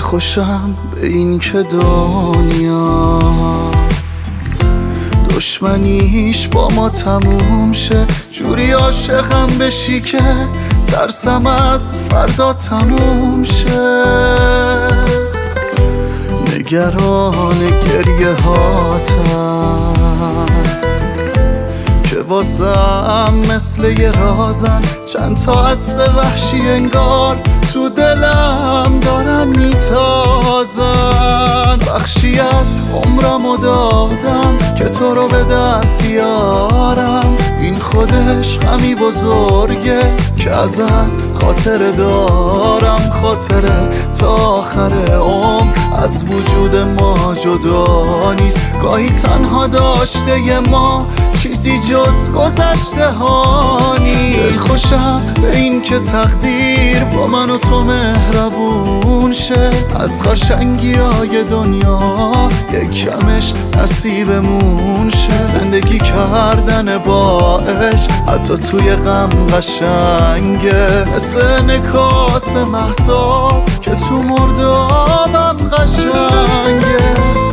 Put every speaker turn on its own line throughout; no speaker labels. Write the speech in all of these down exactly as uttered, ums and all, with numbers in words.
خوشم به این که دنیا دشمنیش با ما تموم شه، جوری عاشقم بشی که ترسم از فردا تموم شه. نگران گریه هاتم که واسم مثل یه رازن، چند تا اسب وحشی انگار تو دلم دارن میتازن. بخشی از عمرمو دادم که تو رو به دست یارم، این خودش غمی بزرگه که ازت خاطره دارم. خاطره تا آخر عمر از وجود ما جدا نیست، گاهی تنها داشته ی ما چیزی جز گذشته ها نیست. دل خوشم به این که تقدیر با من و تو مهربون شه، از قشنگی های دنیا یک کمش نصیبمون شه. زندگی کردن با عشق حتی توی غم قشنگه، مثل انعکاس مهتاب که تو مردابم قشنگه.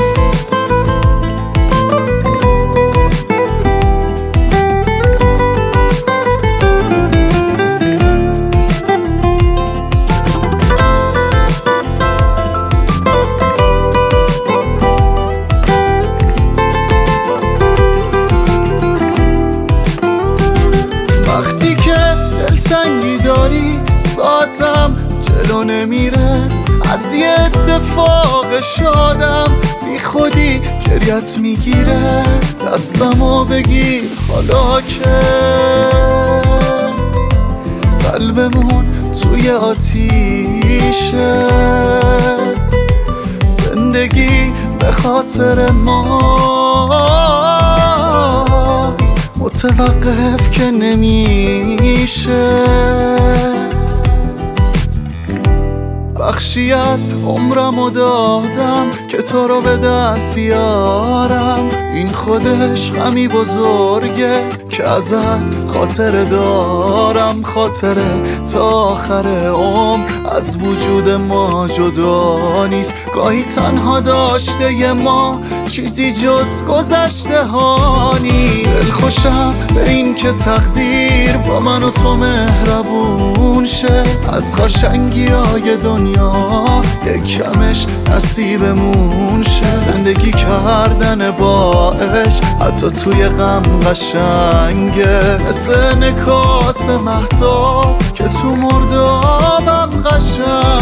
وقتی که دلتنگی داری ساعتم جلو نمیره، از یه اتفاق شادم بی خودی گریت میگیره. دستمو بگیر حالا که قلبمون توی آتیشه، زندگی به خاطر ما متوقف که نمیشه. بخشی از عمرمو دادم که تو رو به دست بیارم، این خودش غمی بزرگه که ازت خاطره دارم. خاطره تا آخر عمر از وجود ما جدا نیست، گاهی تنها داشته ی ما چیزی جز گذشته ها نیست. دل خوشم به این که تقدیر با من و تو مهربون شه، از قشنگی های دنیا یک کمش نصیبمون شه. زندگی کردن با عشق حتی توی غم قشنگه، مثل انعکاس مهتاب که تو مردابم قشنگه.